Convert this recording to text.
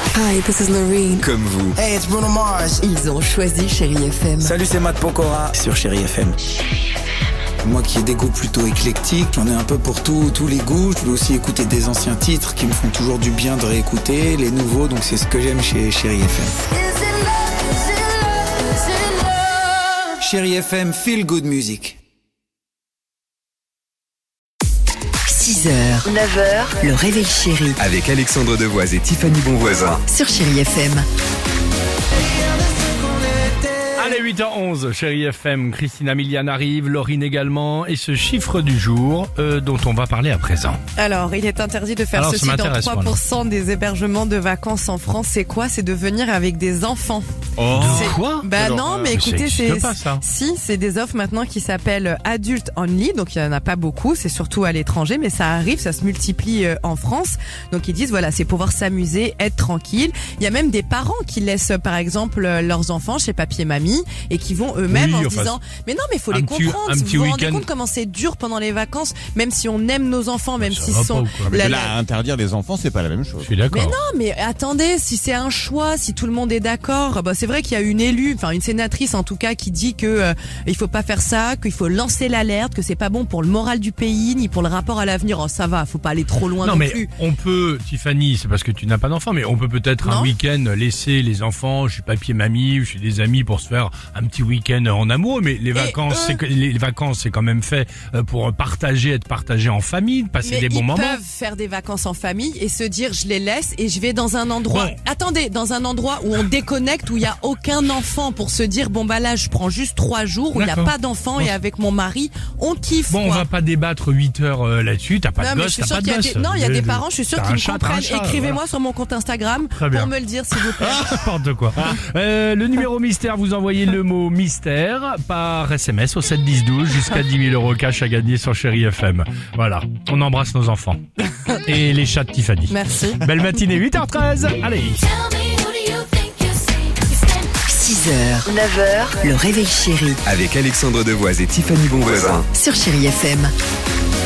Hi, this is Noreen. Comme vous. Hey, it's Bruno Mars. Ils ont choisi Chérie FM. Salut, c'est Matt Pokora sur Chérie FM. Moi qui ai des goûts plutôt éclectiques, j'en ai un peu pour tous les goûts. Je peux aussi écouter des anciens titres qui me font toujours du bien de réécouter, les nouveaux, donc c'est ce que j'aime chez Chérie FM. Chérie FM, feel good music. 6h, 9h, le réveil chéri Avec Alexandre Devoise et Tiffany Bonvoisin. sur Chérie FM. Allez, 8h11, Chérie FM, Christina Milian arrive, Laurine également, et ce chiffre du jour dont on va parler à présent. Alors, il est interdit de faire Alors, ceci ça dans m'intéresse, 3% des hébergements de vacances en France. C'est quoi? C'est de venir avec des enfants. Oh, C'est- quoi? Bah Alors, non, mais ça écoutez, existe pas, ça. Si, c'est des offres maintenant qui s'appellent Adult Only, donc il y en a pas beaucoup, c'est surtout à l'étranger, mais ça arrive, ça se multiplie en France. Donc ils disent voilà, c'est pouvoir s'amuser, être tranquille. Il y a même des parents qui laissent par exemple leurs enfants chez papy et mamie et qui vont eux-mêmes Oui, en enfin, disant mais non, mais faut un les petit- comprendre. un petit Vous vous rendez week-end. compte comment c'est dur pendant les vacances, même si on aime nos enfants, même Ça s'ils va sont pas ou quoi? Mais la- Là, interdire les enfants, c'est pas la même chose. Je suis d'accord. mais non, mais attendez, si c'est un choix, si tout le monde est d'accord, bah c'est vrai qu'il y a une élue, enfin une sénatrice en tout cas, qui dit que il faut pas faire ça, qu'il faut lancer l'alerte, que c'est pas bon pour le moral du pays ni pour le rapport à l'avenir. Oh, ça va, faut pas aller trop loin Non non mais plus. on peut, Tiffany, c'est parce que tu n'as pas d'enfants, mais on peut peut-être un Non. week-end laisser les enfants chez papy et mamie ou chez des amis pour se faire un petit week-end en amour. Mais les vacances, les vacances, c'est quand même fait pour être partagé en famille, de passer Mais des bons ils moments. peuvent faire des vacances en famille et se dire je les laisse et je vais dans un endroit. Ouais. Attendez, dans un endroit où on déconnecte, où il y a aucun enfant, pour se dire bon bah là je prends juste 3 jours où il y a D'accord. pas d'enfants et avec mon mari on kiffe. Bon, on quoi. va pas débattre 8 heures là-dessus. T'as pas Non, de mais je gosse, suis t'as sûre pas de qu'il y a gosse. des, non, il y a des parents, je suis sûre T'as qu'ils un me chat, t'as un comprennent. chat, Écrivez-moi voilà. sur mon compte Instagram Très bien. pour me le dire, s'il vous plaît. N'importe quoi. Le numéro mystère, vous envoyez le mot mystère par SMS au 7 10 12 jusqu'à 10 000 euros cash à gagner sur Chérie FM. Voilà, on embrasse nos enfants. Et les chats de Tiffany. Merci. Belle matinée, 8h13. Allez. 6h, 9h, le réveil chéri Avec Alexandre Devoise et Tiffany Bonvoisin. sur Chérie FM.